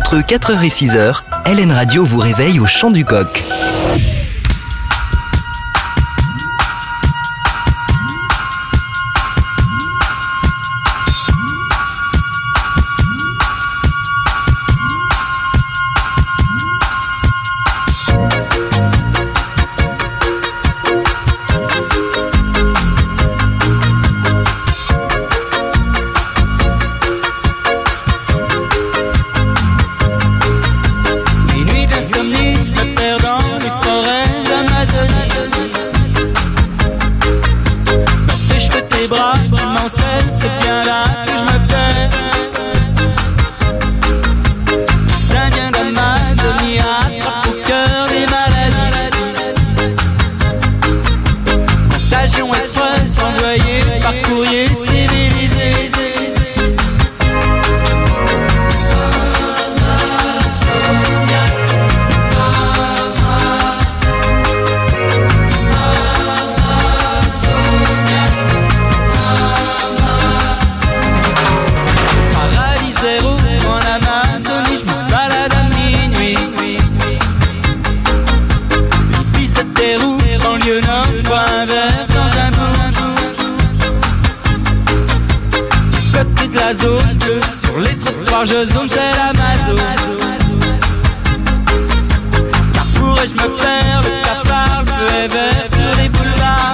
Entre 4h et 6h, LN Radio vous réveille au chant du coq. Sur les trottoirs je zone, c'est l'Amazon. Carrefour et je me perds, le cafard, le feu est vert sur les boulevards.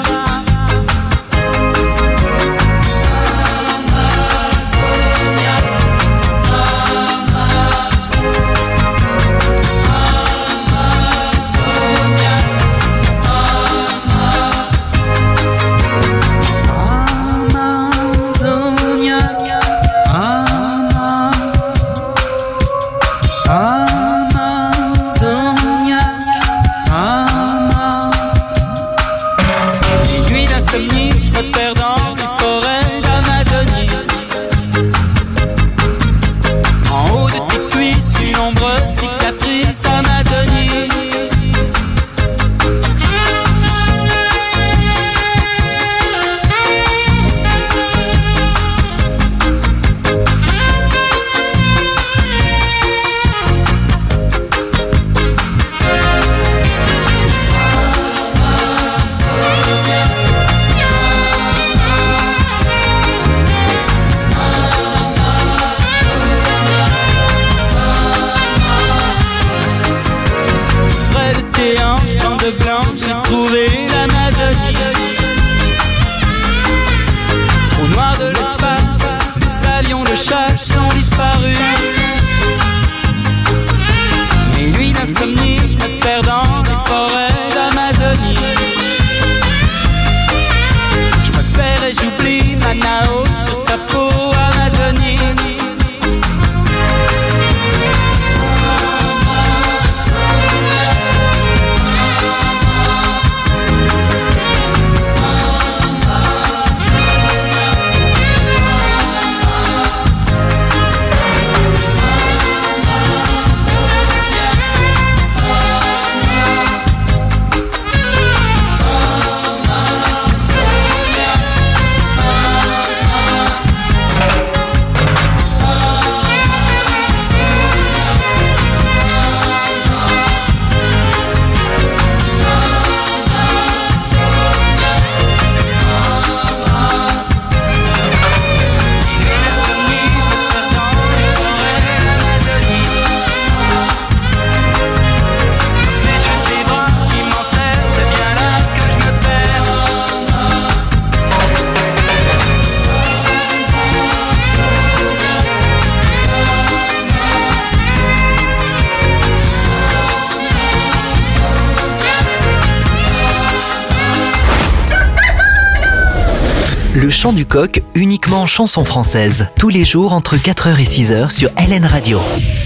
Le chant du coq, uniquement en chanson française. Tous les jours entre 4h et 6h sur LN Radio.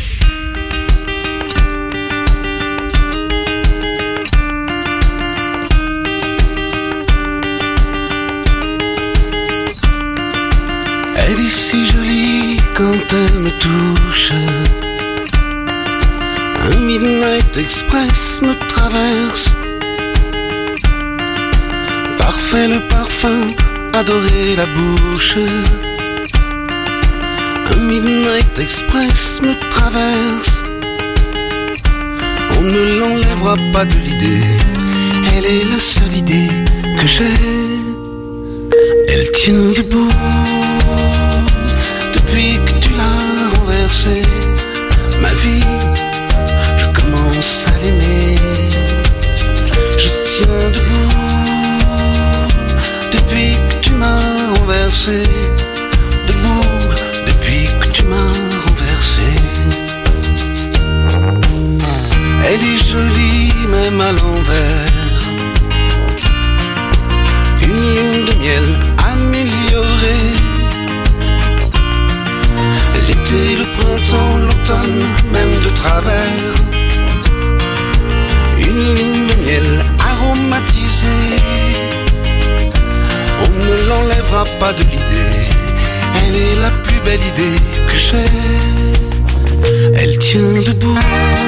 Elle est si jolie quand elle me touche. Un Midnight Express me traverse. Parfait le parfum, adoré la bouche. Un Midnight Express me traverse. On ne l'enlèvera pas de l'idée. Elle est la seule idée que j'ai. Elle tient debout depuis que tu l'as renversée. Ma vie, je commence à l'aimer. Je tiens debout depuis que tu m'as renversé. Debout depuis que tu m'as renversé. Elle est jolie même à l'envers. Une lune de miel améliorée. L'été, le printemps, l'automne, même de travers. Une lune de miel aromatisée. On ne l'enlèvera pas de l'idée. Elle est la plus belle idée que j'ai. Elle tient debout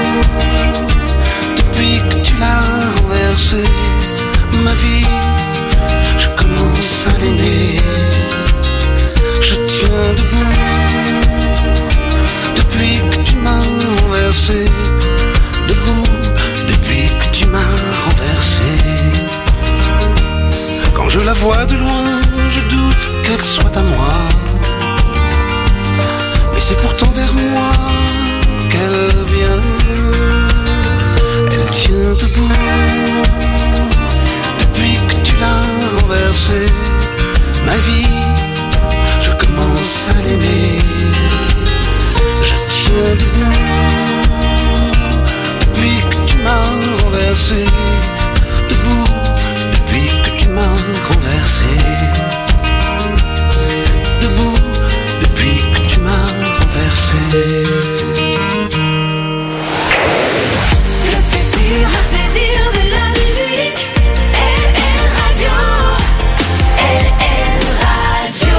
depuis que tu l'as renversée. Ma vie, je commence à l'aimer. Je tiens debout depuis que tu m'as renversé. Debout depuis que tu m'as renversé. Quand je la vois de loin, je doute qu'elle soit à moi. Mais c'est pourtant vers moi qu'elle vient. Elle tient debout depuis que tu l'as renversé. Ma vie, je commence à l'aimer. Je tiens debout depuis que tu m'as renversé. Debout depuis que tu m'as renversé. Debout depuis que tu m'as renversé. Le plaisir de la musique. LN Radio. LN Radio.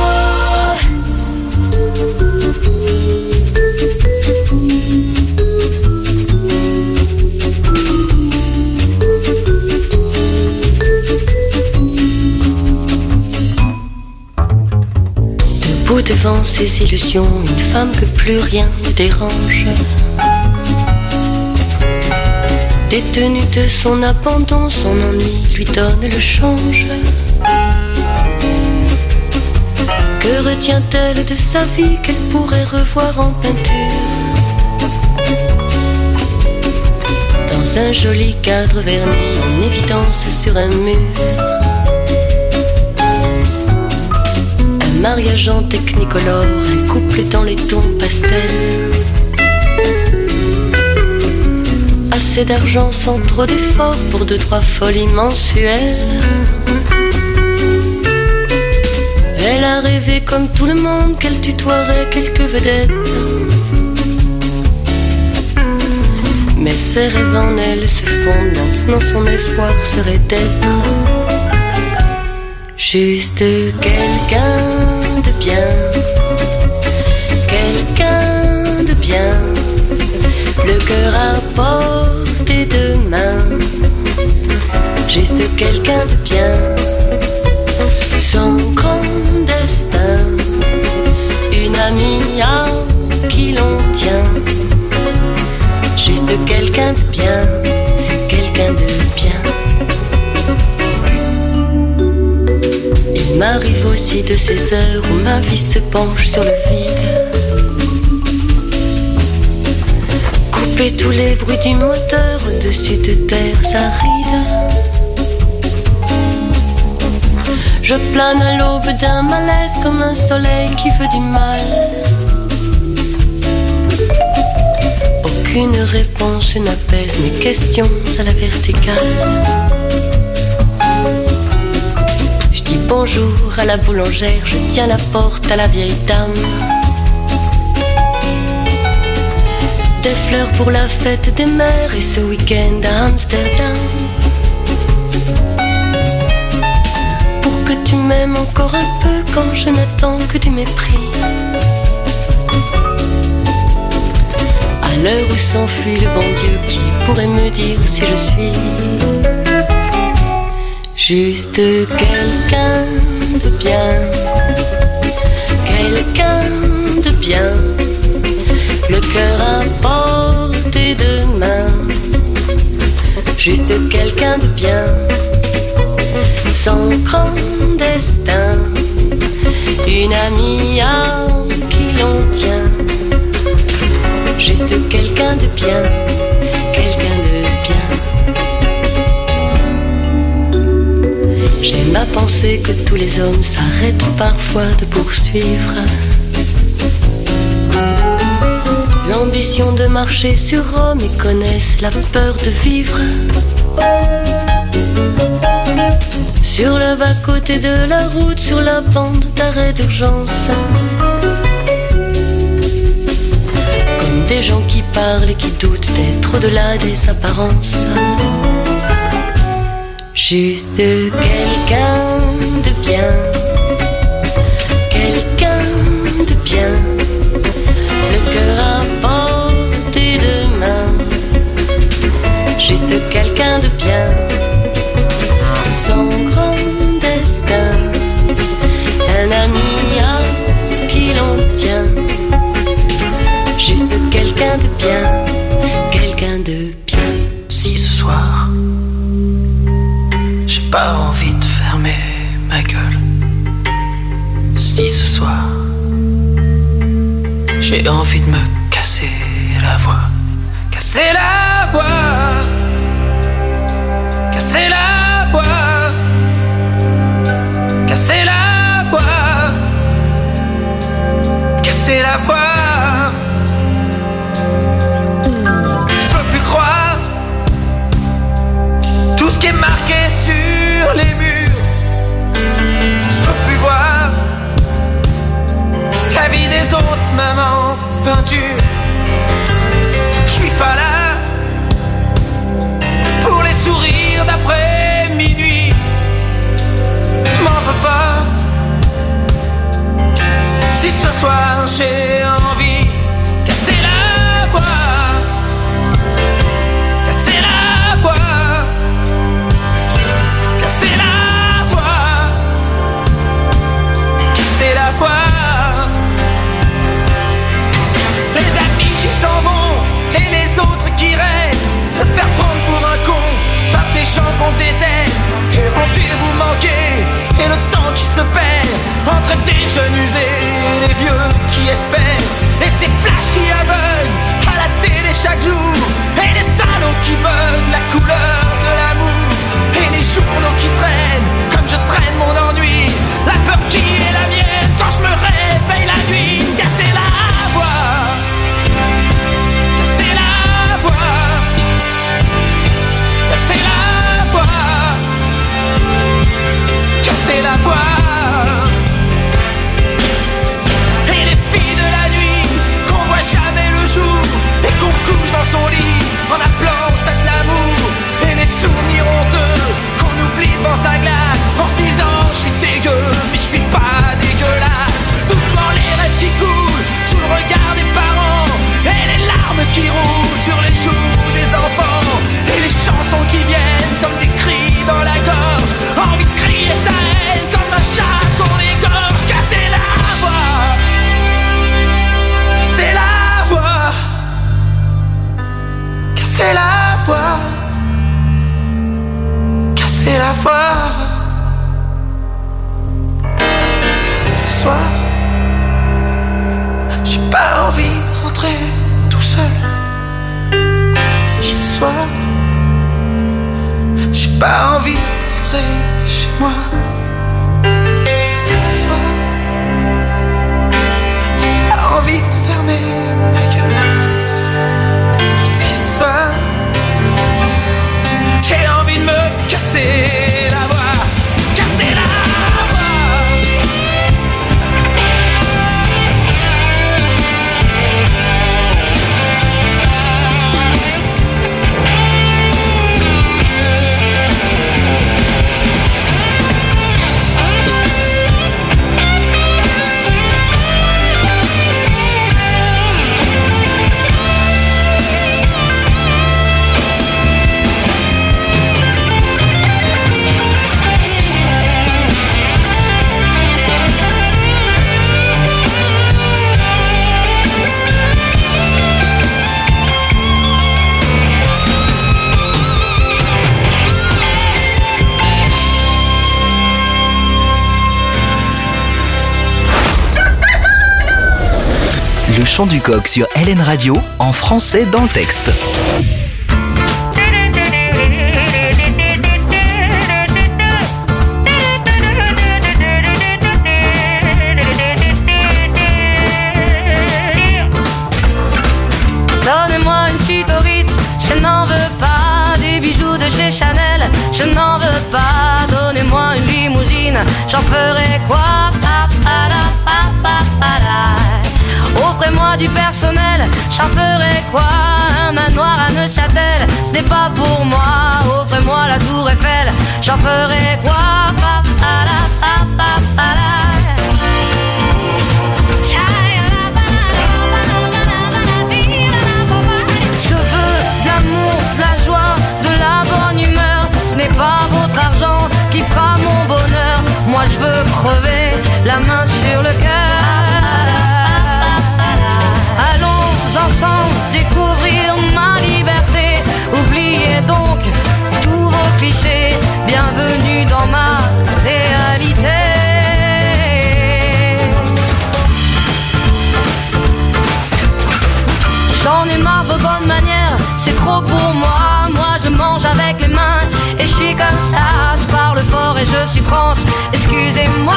Debout devant ses illusions, une femme que plus rien ne dérange. Détenue de son abandon, son ennui lui donne le change. Que retient-elle de sa vie qu'elle pourrait revoir en peinture? Dans un joli cadre verni, en évidence sur un mur. Un mariage en technicolore, un couple dans les tons pastels. Assez d'argent sans trop d'efforts pour 2-3 folies mensuelles. Elle a rêvé comme tout le monde qu'elle tutoierait quelques vedettes. Mais ses rêves en elle se fondent. Maintenant son espoir serait d'être juste quelqu'un de bien. Quelqu'un de bien. Le cœur à portée de main. Juste quelqu'un de bien. Sans grand destin. Une amie à qui l'on tient. Juste quelqu'un de bien. Quelqu'un de bien. Il m'arrive aussi de ces heures où ma vie se penche sur le vide. Couper tous les bruits du moteur au-dessus de terres arides. Je plane à l'aube d'un malaise comme un soleil qui veut du mal. Aucune réponse n'apaise mes questions à la verticale. Je dis bonjour à la boulangère, je tiens la porte à la vieille dame. Des fleurs pour la fête des mères et ce week-end à Amsterdam. Pour que tu m'aimes encore un peu quand je n'attends que du mépris. À l'heure où s'enfuit le bon Dieu, qui pourrait me dire si je suis juste quelqu'un de bien. Quelqu'un de le cœur à portée de main, juste quelqu'un de bien, sans grand destin, une amie à qui l'on tient, juste quelqu'un de bien, quelqu'un de bien. J'aime à penser que tous les hommes s'arrêtent parfois de poursuivre l'ambition de marcher sur Rome et connaissent la peur de vivre sur le bas-côté de la route, sur la bande d'arrêt d'urgence, comme des gens qui parlent et qui doutent d'être au-delà des apparences. Juste quelqu'un de bien, quelqu'un de bien, le cœur à portée de main, juste quelqu'un de bien, sans grand destin, un ami à qui l'on tient, juste quelqu'un de bien, quelqu'un de bien. Si ce soir j'ai pas envie de fermer ma gueule, si ce soir j'ai envie de me casser la voix, casser la voix, casser la voix, casser la voix, casser la voix. Je peux plus croire tout ce qui est marqué sur les murs. Je peux plus voir la vie des autres, même en peinture. Je suis pas là pour les sourires d'après minuit. M'en veux pas si ce soir j'ai envie. Casser la voix, casser la voix, casser la voix, casser la voix. Les amis qui s'en vont et les autres qui restent, se faire prendre pour un con par des gens qu'on déteste. Et rendez-vous manqués et le temps qui se perd entre des jeunes usés et les vieux qui espèrent. Et ces flashs qui aveuglent à la télé chaque jour, et les salons qui veulent la couleur de l'amour, et les journaux qui traînent comme je traîne mon ennui. La peur qui est la mienne quand je me réveille la nuit. Casser la voix, casser la voix, casser la voix, casser la voix. Et les filles de la nuit qu'on voit jamais le jour et qu'on couche dans son lit en appelant ça de l'amour. Et les souvenirs honteux qu'on oublie devant sa glace en se disant je suis dégueu mais je suis pas dégueulasse. Doucement les rêves qui coulent sous le regard des parents, et les larmes qui roulent sur les joues des enfants, et les chansons qui viennent comme des cris dans la gorge. Envie de crier sa haine comme un chat qu'on égorge. Casser la voix, casser la voix, casser la voix, casser la voix. C'est ce soir, j'ai pas envie de rentrer tout seul. Si ce soir, j'ai pas envie de rentrer chez moi. Si ce soir, j'ai pas envie de fermer ma gueule. Si ce soir, j'ai envie de me casser la voix, casser la voix. chant du coq sur LN Radio, en français dans le texte. Donnez-moi une suite au Ritz, je n'en veux pas. Des bijoux de chez Chanel, je n'en veux pas. Donnez-moi une limousine, j'en ferai quoi? Offrez-moi du personnel, j'en ferai quoi? Un manoir à Neuchâtel, ce n'est pas pour moi. Offrez-moi la tour Eiffel, j'en ferai quoi? Je veux de l'amour, de la joie, de la bonne humeur. Ce n'est pas votre argent qui fera mon bonheur. Moi je veux crever, la main sur le cœur. Allons ensemble découvrir ma liberté. Oubliez donc tous vos clichés. Bienvenue dans ma réalité. J'en ai marre de vos bonnes manières, c'est trop pour moi. Moi je mange avec les mains et je suis comme ça. Je parle fort et je suis France, excusez-moi.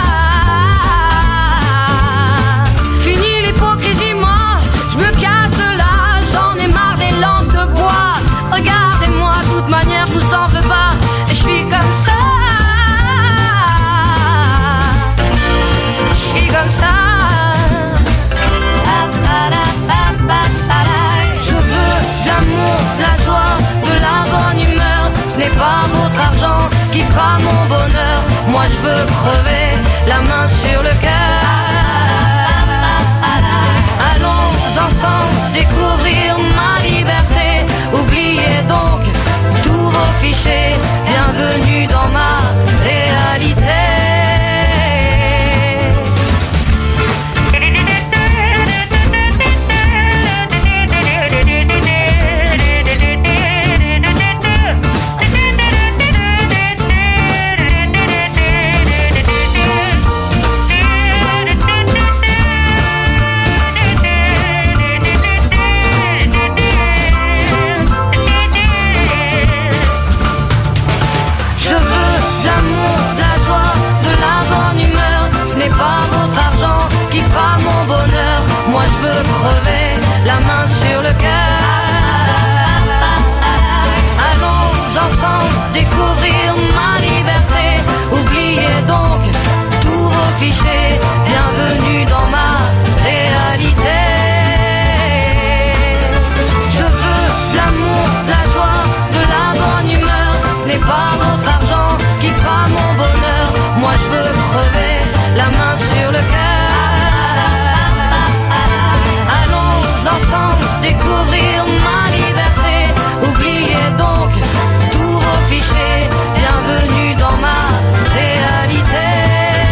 Fini l'hypocrisie, moi, je me casse de là. J'en ai marre des lampes de bois. Regardez-moi, de toute manière je vous en veux pas. Et je suis comme ça. Je suis comme ça. Je veux de l'amour, de la joie, de la bonne humeur. Ce n'est pas votre argent qui fera mon bonheur. Moi je veux crever, la main sur le cœur. Allons ensemble découvrir ma liberté. Oubliez donc tous vos clichés. Bienvenue dans ma réalité. Pas votre argent qui fera mon bonheur. Moi je veux crever, la main sur le cœur. Allons ensemble découvrir ma liberté. Oubliez donc tous vos clichés. Bienvenue dans ma réalité. Je veux de l'amour, de la joie, de la bonne humeur. Ce n'est pas votre argent qui fera mon bonheur. Moi je veux crever, la main sur le cœur. Allons ensemble découvrir ma liberté. Oubliez donc tous vos clichés. Bienvenue dans ma réalité.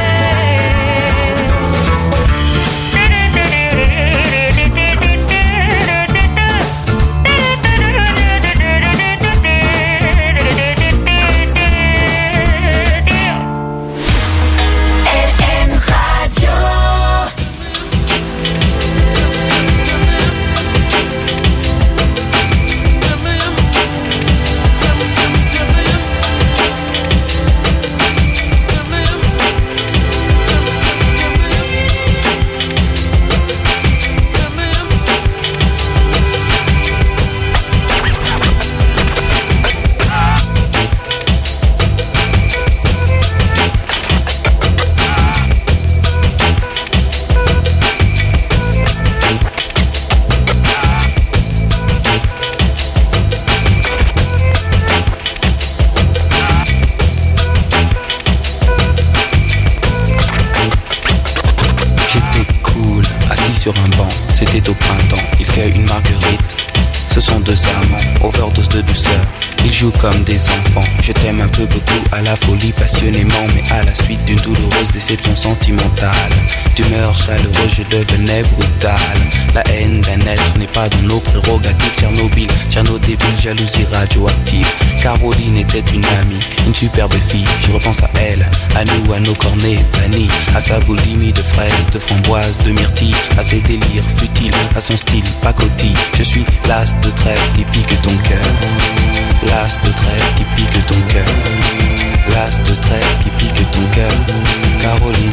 Sur un banc, c'était au printemps, il cueille une marguerite. Ce sont deux amants, overdose de douceur. Ils jouent comme des enfants. Je t'aime un peu beaucoup, à la folie passionnément, mais à la suite d'une douloureuse déception sentimentale. D'humeur chaleureuse, je devenais brutal. La haine d'un être n'est pas dans nos prérogatives. Tchernobyl, Tchernodébile, jalousie radioactive. Caroline était une amie, une superbe fille. Je repense à elle, à nous, à nos cornets vanille, à sa boulimie de fraises, de framboises, de myrtilles, à ses délires futiles, à son style pacotille. Je suis l'as de trêve qui pique ton cœur. L'as de trêve qui pique ton cœur. L'as de trêve qui pique ton cœur. Caroline.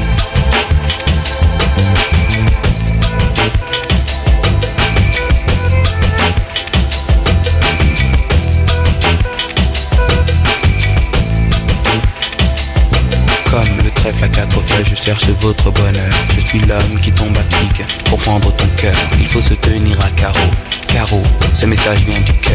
Comme le trèfle à quatre feuilles, je cherche votre bonheur. Je suis l'homme qui tombe à pic pour prendre ton cœur. Il faut se tenir à carreau. Carreau, ce message vient du cœur.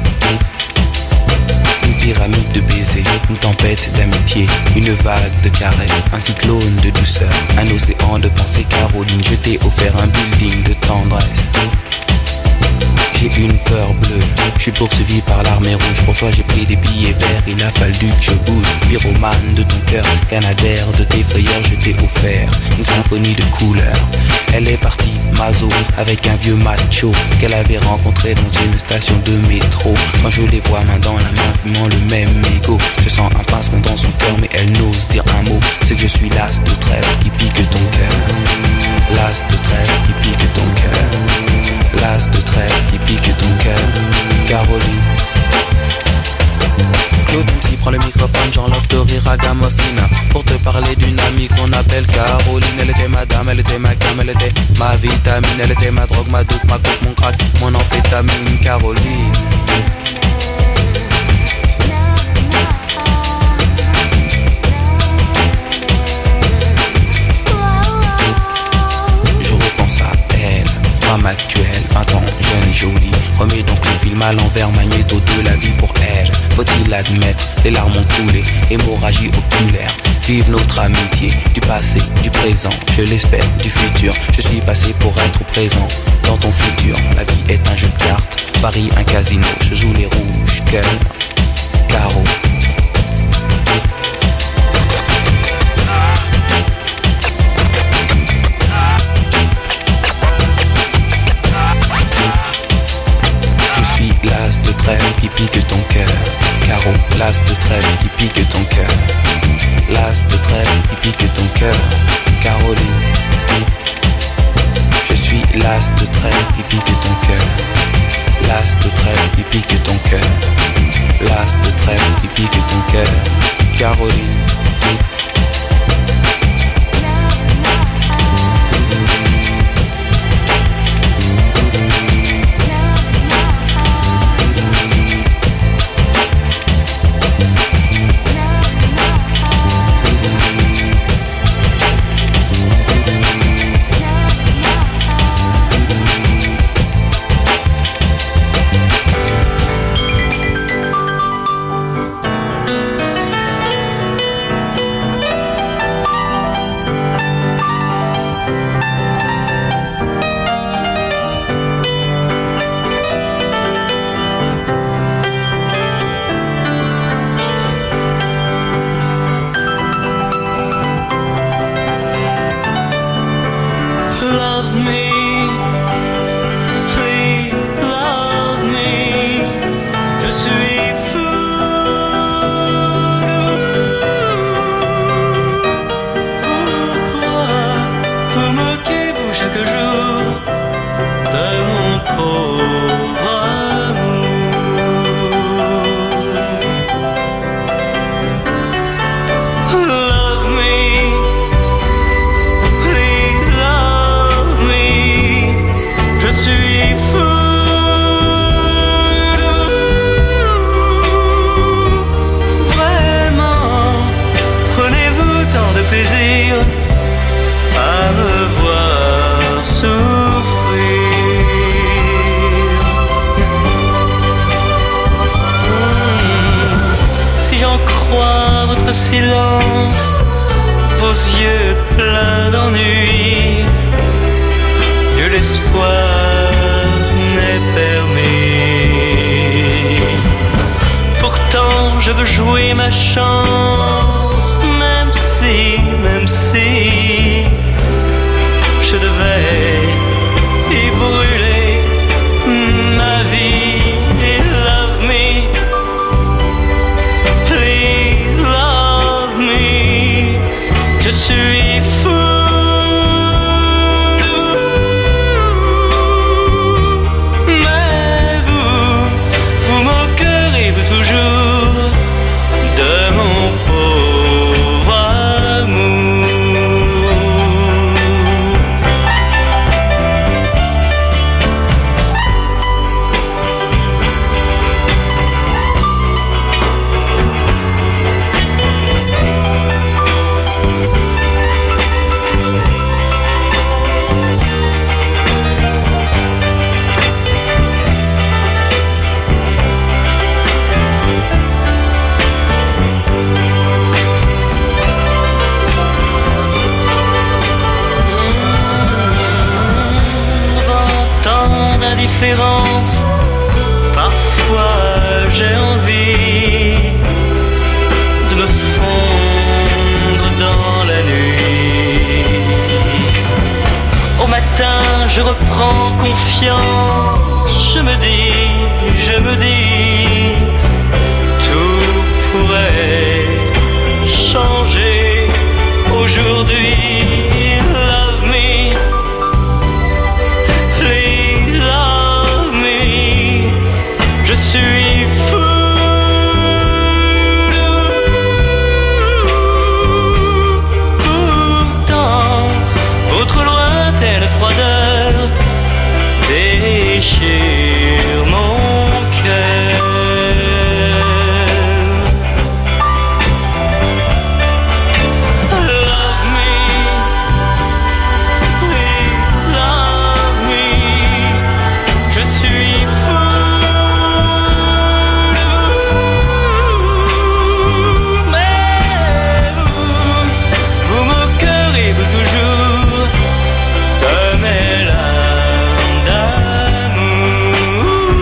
Une pyramide de baisers, une tempête d'amitié, une vague de caresses, un cyclone de douceur, un océan de pensée. Caroline, je t'ai offert un building de tendresse. J'ai une peur bleue, je suis poursuivi par l'armée rouge. Pour toi j'ai pris des billets verts, il a fallu que je bouge. Pyromane de ton cœur, canadaire de tes frayeurs. Je t'ai offert une symphonie de couleurs. Elle est partie, Mazo, avec un vieux macho qu'elle avait rencontré dans une station de métro. Quand je les vois main dans la main, fumant le même mégot, je sens un pincement dans son cœur, mais elle n'ose dire un mot. C'est que je suis l'as de trêve qui pique ton cœur. L'as de trêve qui pique ton cœur. L'as de trêve qui pique ton cœur. Caroline. Claude MC prend le microphone, j'enlève de rire à Gamophina pour te parler d'une amie qu'on appelle Caroline. Elle était ma dame, elle était ma cam, elle était ma vitamine. Elle était ma drogue, ma doute, ma coke, mon crack, mon amphétamine. Caroline. Je repense à elle, femme actuelle, 20 ans, jeune et jolie. Remets donc le film à l'envers, magnéto de la vie pour elle. Faut-il admettre, les larmes ont coulé, hémorragie oculaire. Vive notre amitié, du passé, du présent, je l'espère, du futur. Je suis passé pour être présent dans ton futur. La vie est un jeu de cartes, Paris un casino. Je joue les rouges, cœur, carreau. L'as de trêve qui pique ton cœur. Carreau, l'as de trêve qui pique ton cœur. L'as de trêve qui pique ton cœur. Caroline. Je suis l'as de trêve qui pique ton cœur. L'as de trêve qui pique ton cœur. L'as de trêve qui pique ton cœur. Caroline. Silence, vos yeux pleins d'ennui, nul espoir n'est permis. Pourtant je veux jouer ma chance, même si je devais y brûler. différence. Parfois j'ai envie de me fondre dans la nuit. Au matin je reprends confiance. Je me dis, tout pourrait changer aujourd'hui. Love me, please love me. Je suis fou de vous. Pourtant, votre lointaine froideur déchire mon cœur. Love me, please love me. Je suis fou de vous. Mais vous moquerez-vous toujours de mes larmes d'amour?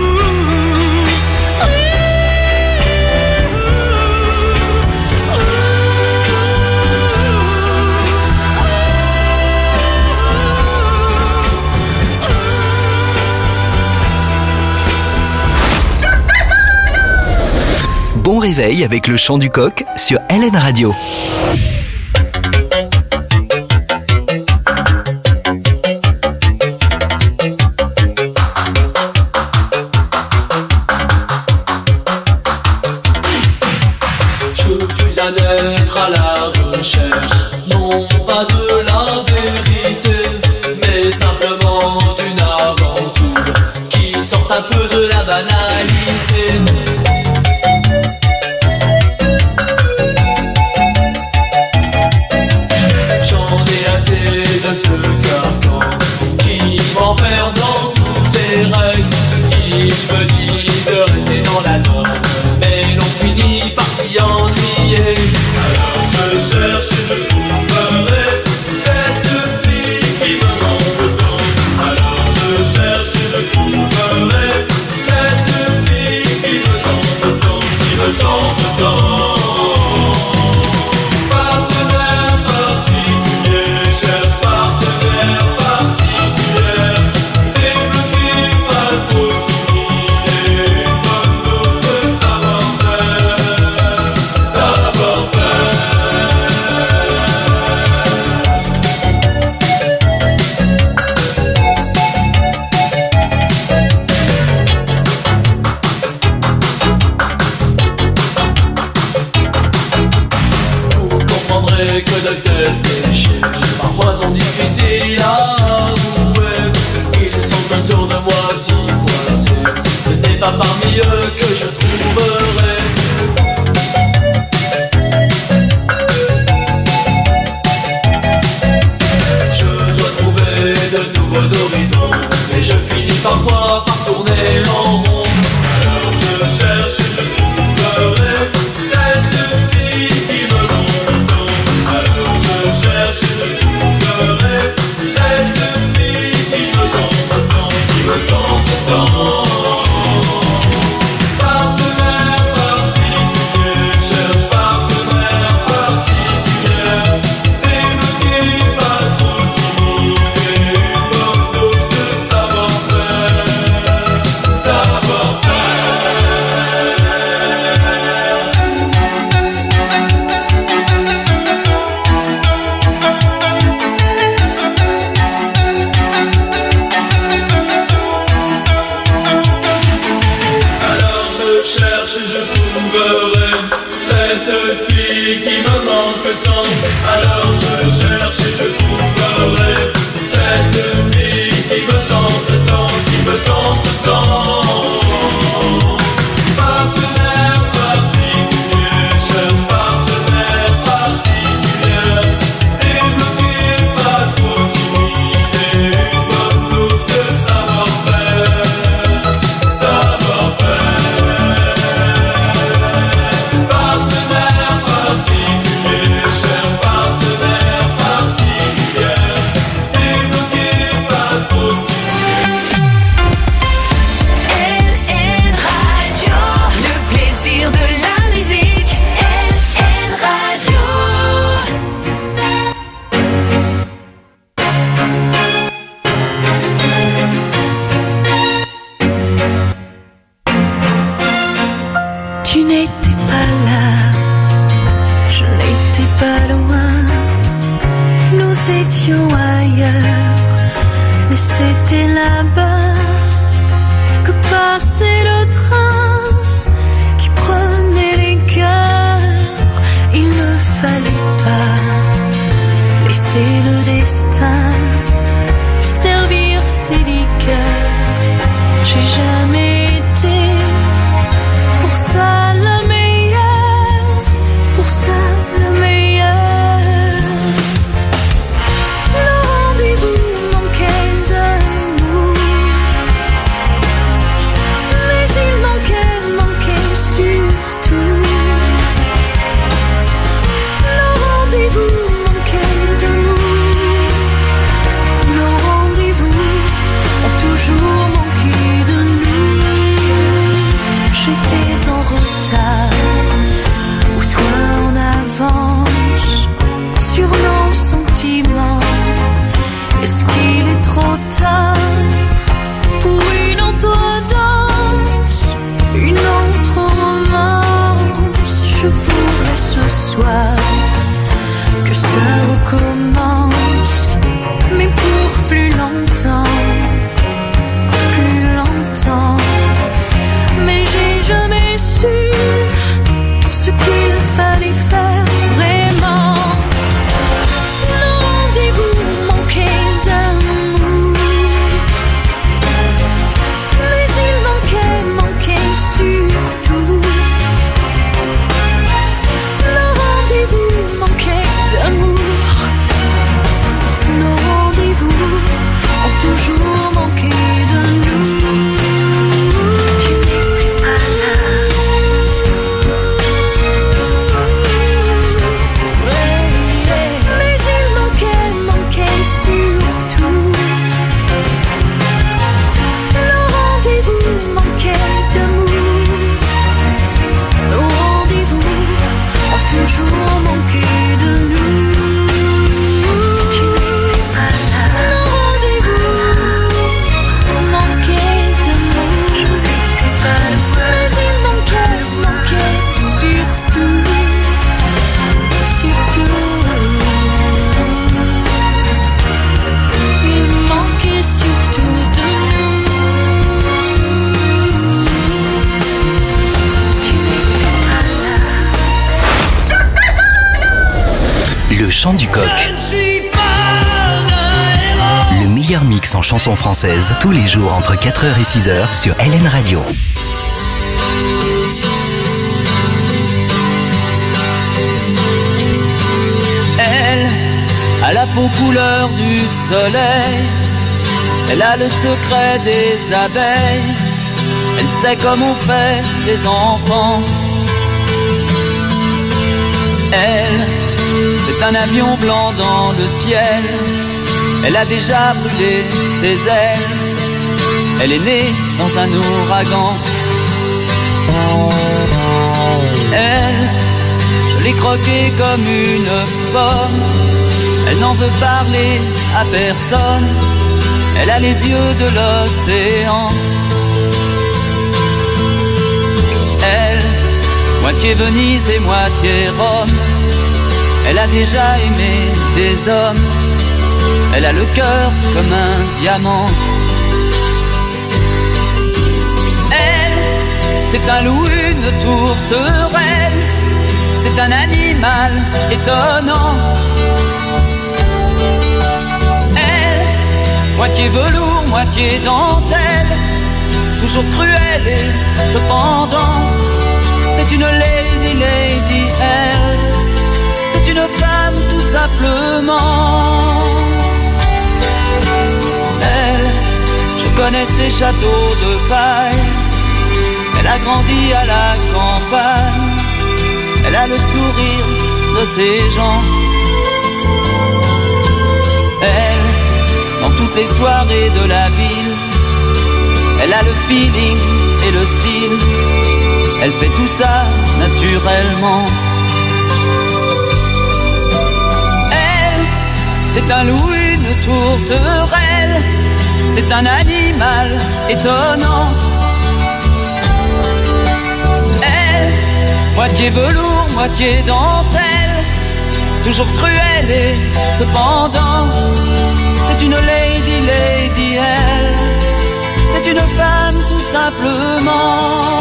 Bon réveil avec le chant du coq sur LN Radio. Je suis un être à la recherche, non pas de la vérité, mais simplement d'une aventure qui sorte un peu de la banalité. J'en ai assez de ce carcan qui m'enferme dans tous ses règles. Il me dit de rester dans la norme, mais l'on finit par s'y ennuyer. Alors je cherche et je trouverai cette fille qui me manque tant. Alors je cherche et je trouverai cette fille qui me tente tant, qui me tente tant. Partenaire particulier, cherche partenaire particulière. Débloqué, pas trop timide, une bonne dose de savoir-faire, savoir-faire. Vous comprendrez que de tels péchés parfois sont difficiles à avouer. Ils sont autour de moi si voisés, ce n'est pas parmi eux que je trouverai. Je dois trouver de nouveaux horizons, et je finis parfois par tourner en rond. Alors je cherche et je trouverai cette fille qui me manque tant. Alors je cherche et je trouverai cette fille qui me tente tant, qui me tente tant. Partenaire particulier, cherche partenaire particulière. Débloqué, pas trop timide, une bonne dose de savoir-faire, savoir-faire. Alors je cherche et je trouverai cette fille qui me manque tant. Alors je cherche et je trouverai cette fille qui me tente tant, qui me tente tant. Partenaire particulier, cherche partenaire particulière. Débloqué, pas trop timide, une bonne dose de savoir-faire, savoir-faire. C'était là-bas que passait le train qui prenait les cœurs. Il ne fallait pas laisser le destin servir ses liqueurs. J'ai jamais été pour ça la meilleure, pour ça la meilleure. Le rendez-vous manquait d'amour, mais il manquait surtout. Le rendez-vous manquait d'amour, nos rendez-vous ont toujours manqué de nous. J'étais en retard, ou toi en avance, sur nos sentiments. Est-ce qu'il est trop tard pour une autre danse, une autre romance? Je voudrais ce soir que ça recommence, mais pour plus longtemps, plus longtemps. Mais j'ai jamais su ce qu'il fallait faire vraiment. Nos rendez-vous manquaient d'amour, mais il manquait surtout. Nos rendez-vous manquaient d'amour, nos rendez-vous ont toujours manqué de nous. Toujours manqué de nous. Nos rendez-vous manquaient d'amour, mais il manquait surtout, il manquait surtout de nous. Le chant du coq. Le meilleur mix en chansons françaises, tous les jours entre 4h et 6h sur LN Radio. Elle a la peau couleur du soleil, elle a le secret des abeilles, elle sait comment on fait les enfants. Elle, c'est un avion blanc dans le ciel, elle a déjà brûlé ses ailes, elle est née dans un ouragan. Elle, je l'ai croquée comme une pomme, elle n'en veut parler à personne, elle a les yeux de l'océan. Elle, moitié Venise et moitié Rome, elle a déjà aimé des hommes, elle a le cœur comme un diamant. Elle, c'est un loup, une tourterelle, c'est un animal étonnant. Elle, moitié velours, moitié dentelle, toujours cruelle et cependant, c'est une lady, elle, c'est une femme tout simplement. Elle, je connais ses châteaux de paille, elle a grandi à la campagne, elle a le sourire de ses gens. Elle, dans toutes les soirées de la ville, elle a le feeling et le style, elle fait tout ça naturellement. Elle, c'est un loup, une tourterelle, c'est un animal étonnant. Elle, moitié velours, moitié dentelle, toujours cruelle et cependant, C'est une lady, elle. C'est une femme tout simplement.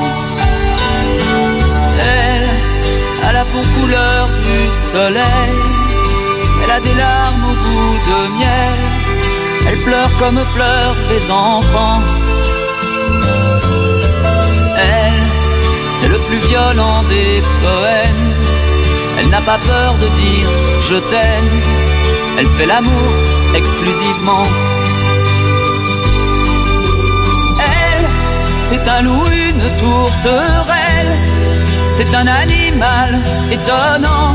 Elle a la peau couleur du soleil. Elle a des larmes au goût de miel. Elle pleure comme pleurent les enfants. Elle, c'est le plus violent des poèmes. Elle n'a pas peur de dire je t'aime. Elle fait l'amour exclusivement. Elle, c'est un loup, une tourterelle. C'est un animal étonnant.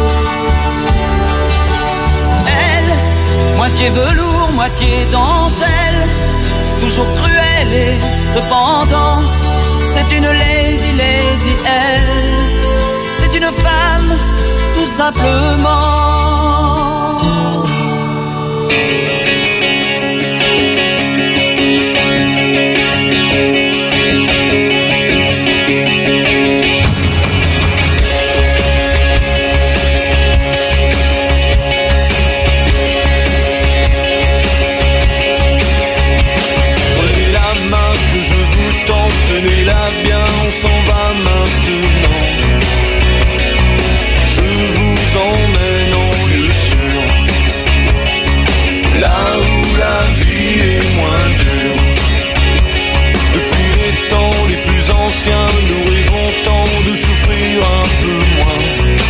Elle, moitié velours, moitié dentelle. Toujours cruelle et cependant, c'est une lady, elle. C'est une femme, tout simplement. Tenez-la bien, on s'en va maintenant. Je vous emmène en lieu sûr, là où la vie est moins dure. Depuis les temps les plus anciens, nous rêvons tant de souffrir un peu moins.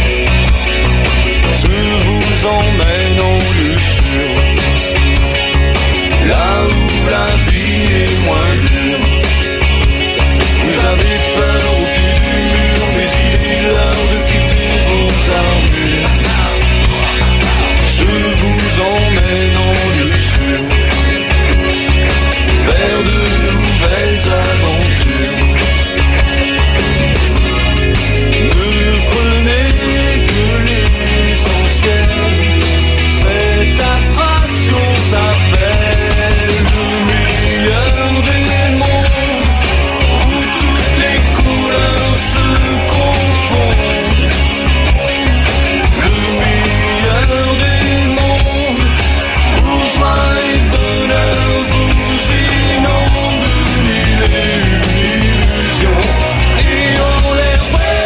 Je vous emmène en lieu sûr, là où la vie est moins dure. Vous avez peur au pied du mur, mais il est l'heure de quitter vos armures. Je vous emmène en lieu sûr, vers de nouvelles aventures. Ne prenez que l'essentiel, cette attraction s'appelle le meilleur des mondes. Se confondent, le meilleur des mondes, où joie et bonheur vous inondent mille et une illusions et on les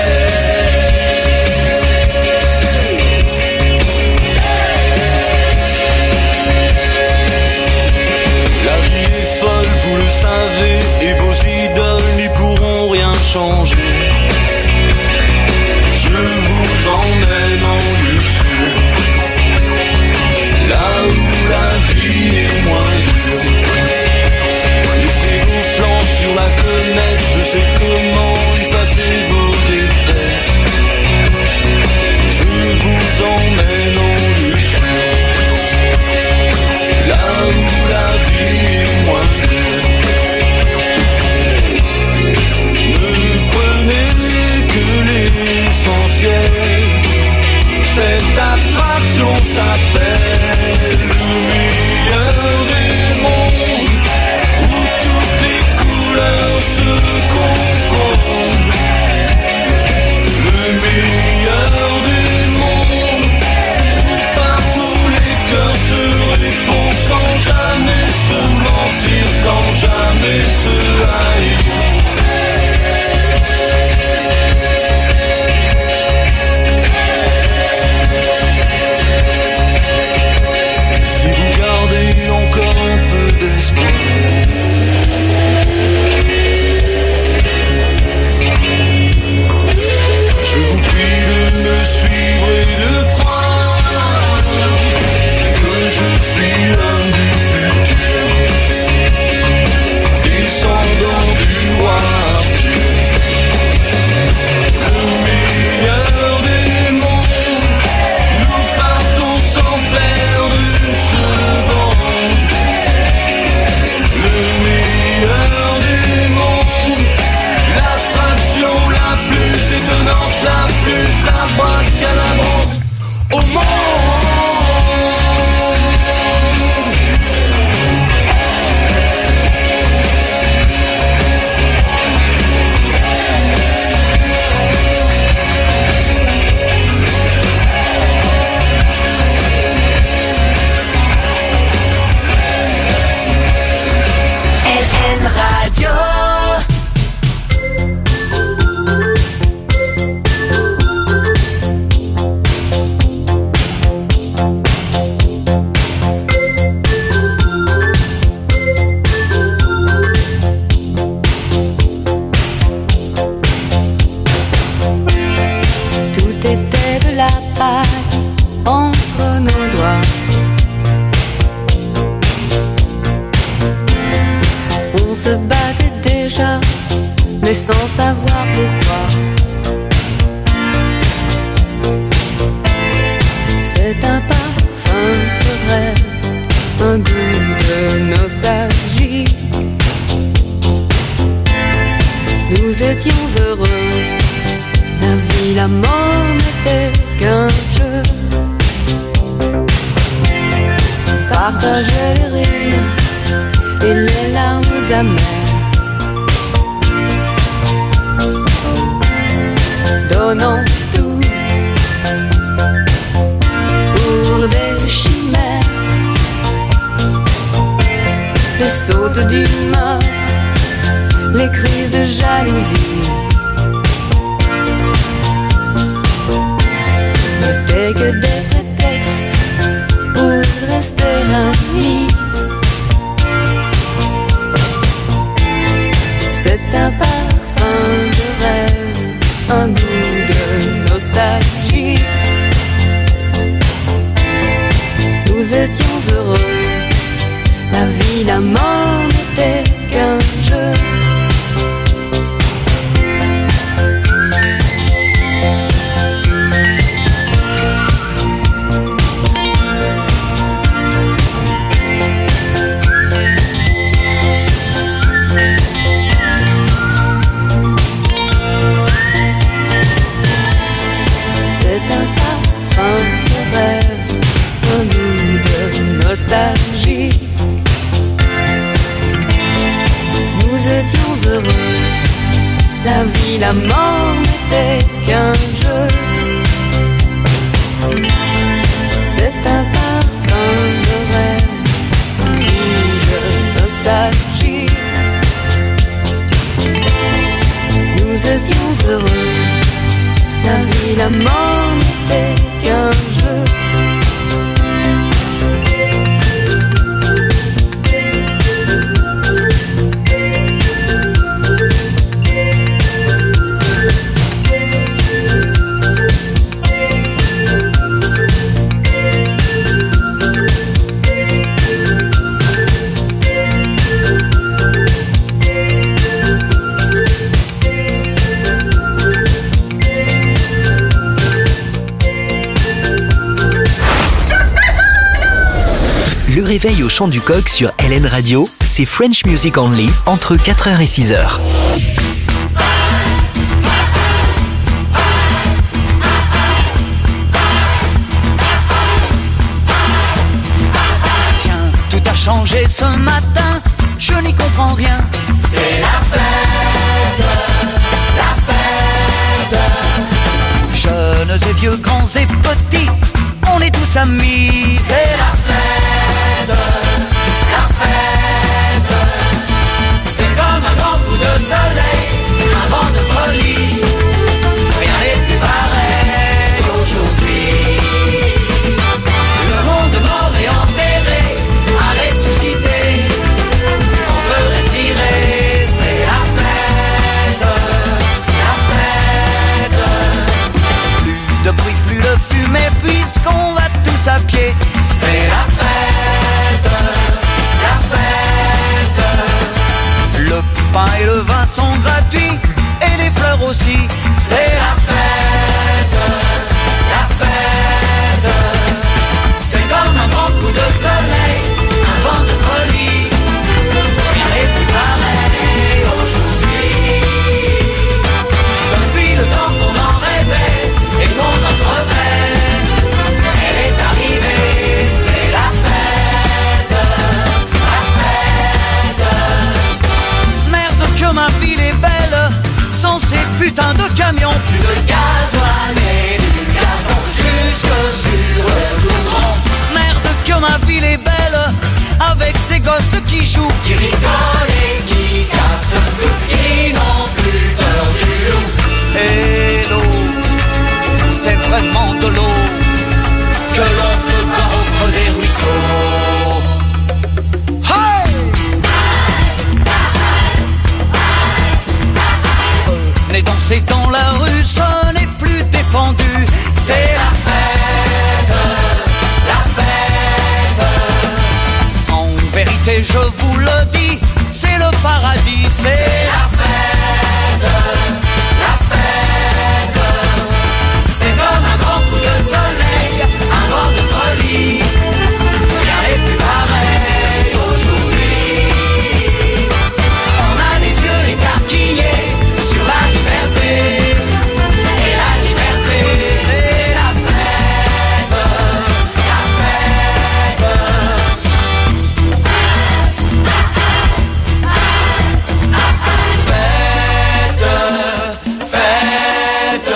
La vie est folle, vous le savez, et vos idoles n'y pourront rien changer. Je vous emmène en lieu sûr, là où la vie est moins dure. Laissez vos plans sur la comète, je sais comment effacer vos défaites. Je vous emmène en lieu sûr, là où la vie est moins dure. Ne prenez que l'essentiel, cette attraction s'appelle le meilleur des mondes, où toutes les couleurs se confondent. Le meilleur des mondes, où partout les cœurs se répondent sans jamais se mentir, sans jamais se haïr. Si vous gardez encore un peu d'espoir, je vous prie de me suivre et de croire que je suis l'homme du futur, descendant du roi Arthur. Le meilleur des mondes, nous partons sans perdre une seconde. Le meilleur des mondes, l'attraction la plus étonnante, la plus abracadabrante au monde. Radio. Tout était de la paille entre nos doigts. On se battait déjà, mais sans savoir pourquoi. C'est un parfum de rêve, un goût de nostalgie. Nous étions heureux, la vie, la mort n'était qu'un jeu. Partager les rires et les larmes amères, donnant tout pour des chimères. Les sautes d'humeur, les crises de jalousie n'étaient que des prétextes pour rester amis. C'est un parfum de rêve, un goût de nostalgie. Nous étions heureux, la vie, la mort n'était qu'un jeu. Nostalgie. Nous étions heureux, la vie, la mort n'était qu'un jeu. C'est un parfum de rêve, un goût de nostalgie. Nous étions heureux, la vie, la mort n'était qu'un jeu. Le réveil au chant du coq sur LN Radio, c'est French Music Only entre 4h et 6h. Tiens, tout a changé ce matin, je n'y comprends rien. C'est la fête, la fête. Jeunes et vieux, grands et petits, on est tous amis. C'est la fête, la fête. C'est comme un grand coup de soleil, un vent de folie. Rien n'est plus pareil aujourd'hui. Le monde mort et enterré a ressuscité. On peut respirer, c'est la fête, la fête. Plus de bruit, plus de fumée, puisqu'on va tous à pied. C'est la fête, la fête. Le pain et le vin sont gratuits, et les fleurs aussi. C'est la fête, la fête. C'est comme un grand coup de soleil, un vent de folie. Rien n'est plus pareil aujourd'hui. Depuis le temps qu'on en rêvait et qu'on en crevait, elle est arrivée. C'est la fête, la fête. Merde que ma ville est belle, sans ces putains de camions. Plus de danser dans la rue, ce n'est plus défendu. C'est la fête, la fête. En vérité, je vous le dis, c'est le paradis. C'est la fête, la fête. C'est comme un grand coup de soleil, un vent de folie. Rien n'est plus pareil aujourd'hui. On a les yeux écarquillés sur la liberté. Et la liberté, c'est la fête, la fête. Fête, fête.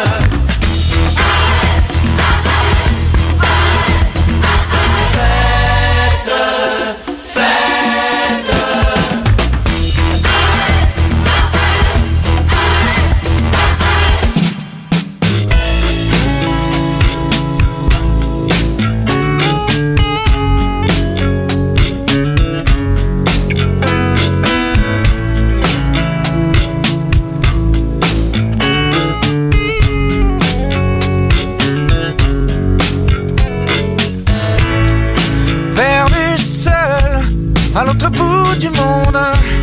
Perdu seul à l'autre bout du monde.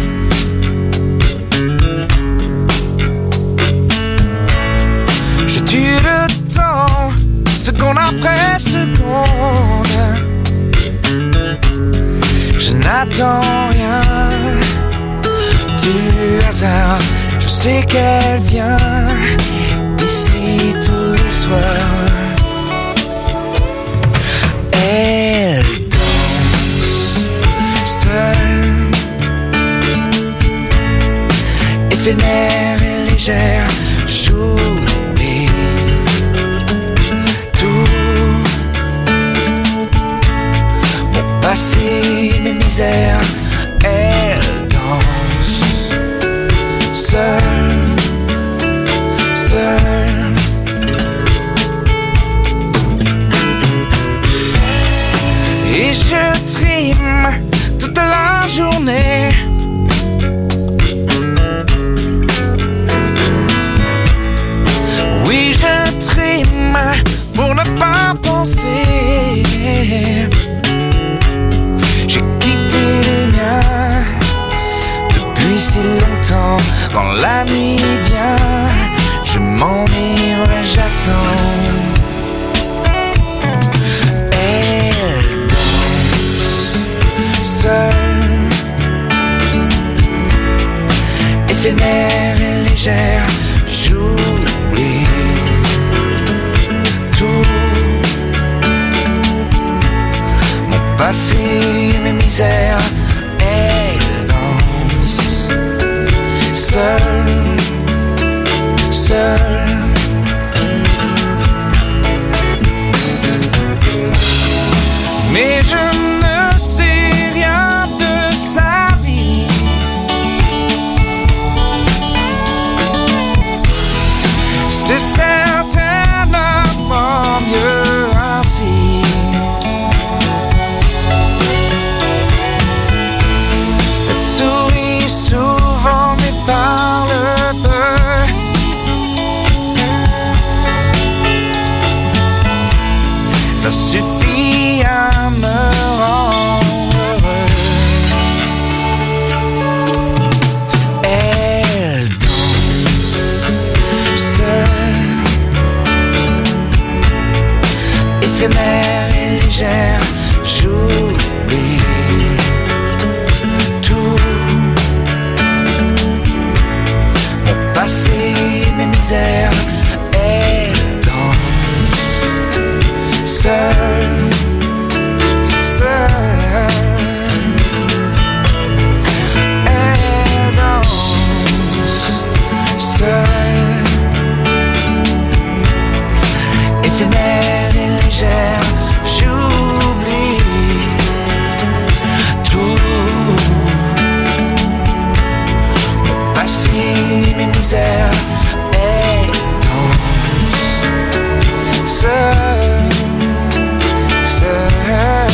Je tue le temps, seconde après seconde. Je n'attends rien du hasard. Je sais qu'elle vient ici tous les soirs. Elle seule, éphémère et légère, j'oublie tout, mon passé, mes misères. Elle danse seule, seule. Et je trime toute la journée. Oui, je trime pour ne pas penser. J'ai quitté les miens depuis si longtemps. Quand la nuit vient, je m'enivre et j'attends. Seule, éphémère et légère, j'oublie tout, mon passé, mes misères. Elle danse seule, seule. Mais je ne sais rien de sa vie. C'est certainement mieux ainsi. Elle sourit souvent mais parle peu. Ça suffit à me rendre heureux. Elle danse seule, éphémère et légère, j'oublie tout, mon passé, mes misères. Elle danse seule, seule. Elle danse seule, éphémère et légère, j'oublie tout, mon passé, mes misères. Elle danse seule, seule.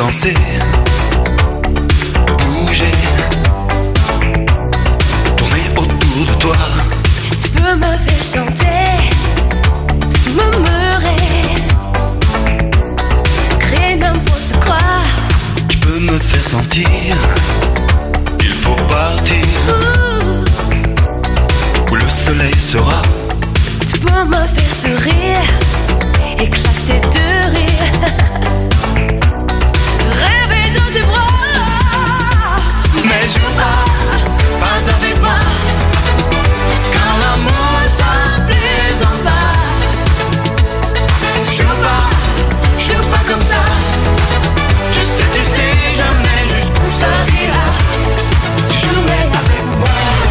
danser, bouger, tourner autour de toi. Tu peux me faire chanter, murmurer, créer n'importe quoi. Tu peux me faire sentir, il faut partir, où le soleil sera. Tu peux me faire sourire, éclater de rire, rêver dans tes bras. Mais joue pas avec moi, car l'amour ça plaisante pas. Joue pas comme ça. Tu sais jamais jusqu'où ça ira. Jouer avec moi.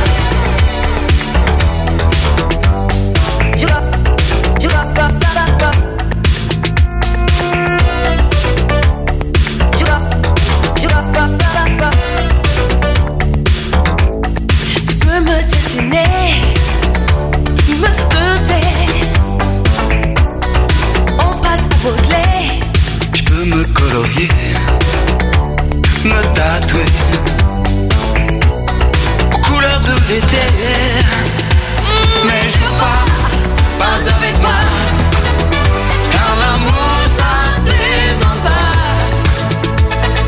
Tu peux me dessiner, me sculpter en pâte à modeler. Tu peux me colorier, me tatouer aux couleurs de l'été. Mais joue pas avec moi, car l'amour ça plaisante pas.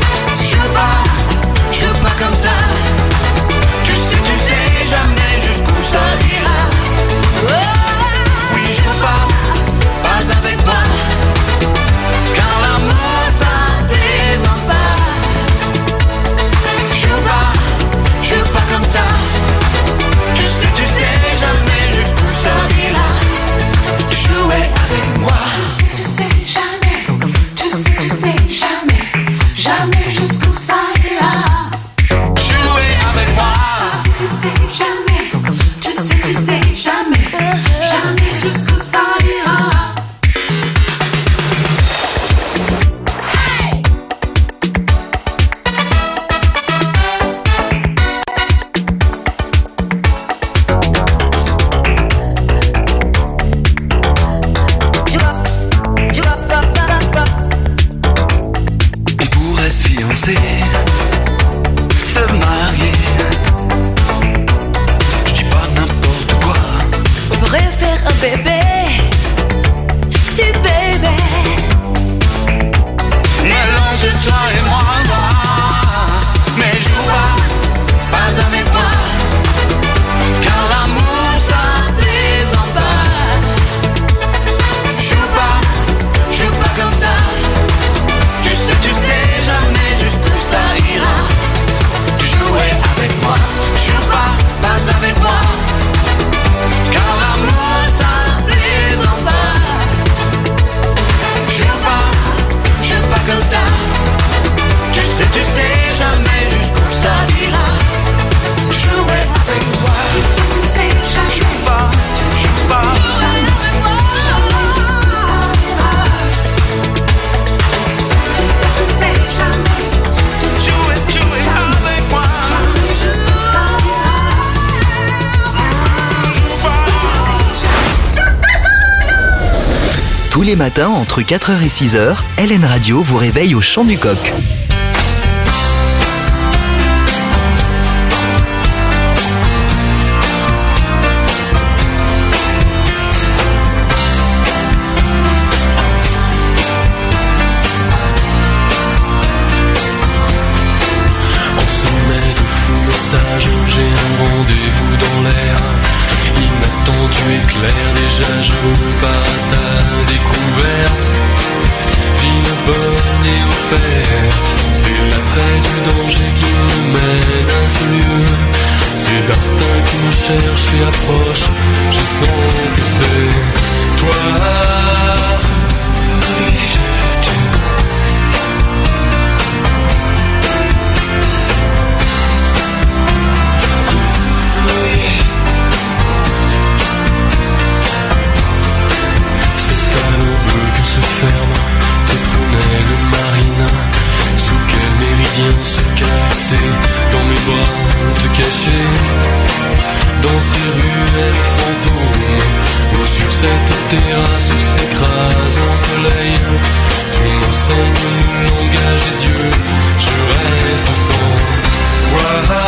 Joue pas comme ça. Tu sais jamais jusqu'où ça ira. Oui, joue pas avec moi, car l'amour ça plaisante pas. Joue pas comme ça. Tu sais jamais jusqu'où ça ira. Jouer avec moi. Tu sais jamais, jamais jusqu'où ça ira. Jouer avec moi. Tu sais jamais, jamais jusqu'où ça ira. On pourrait se fiancer, se marier. Je dis pas n'importe quoi. On pourrait faire un bébé, petit bébé. Mélange toi et moi. Mais joue pas avec moi, car l'amour ça plaisante pas. Joue pas comme ça. Tu sais jamais jusqu'où ça ira. Jouer avec moi. Joue pas avec moi, car l'amour ça plaisante pas. Joue pas comme ça. Tu sais jamais jusqu'où ça ira. Jouer avec moi. Tu sais jamais, Joue pas jamais avec moi. Jamais jusqu'où ça ira. Tu sais jamais, jouer avec moi. jamais jusqu'où ça ira. Tous les matins, entre 4h et 6h, LN Radio vous réveille au chant du coq. En sommet de fou message, j'ai un rendez-vous dans l'air. Inattendu éclair, déjà je pars à ta découverte. Ville bonne et offerte, c'est l'attrait du danger qui me mène à ce lieu. C'est d'instinct qui me cherche et approche, je sens que c'est toi. C'est à l'aube que se ferme tes prunelles marines. Sous quel méridien se caresser, dans mes bras te cacher. Dans ces ruelles fantômes, où sur cette terrasse où s'écrase un soleil, tu On m'enseigne le langage des yeux, je reste sans voix.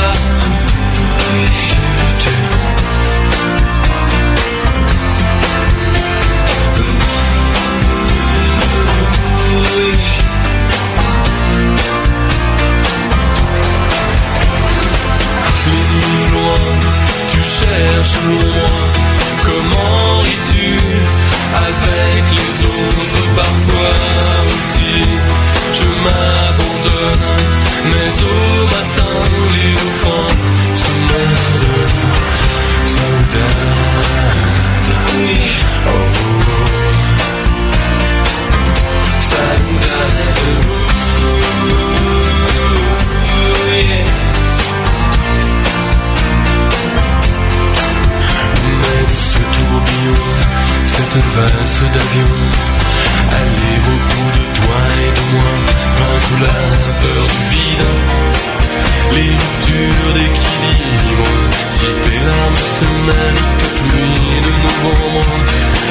Les nuits loin, tu cherches loin. Comment ris-tu avec les autres? Parfois aussi je m'abandonne, mais au matin les enfants se meurent. Saudade, oui, oh, oh. Saudade, yeah. Ce tourbillon, cette valse d'avion, aller au bout de toi et de moi, vaincre la peur du vide, les ruptures d'équilibre. Si tes larmes se mêlent aux pluies de novembre,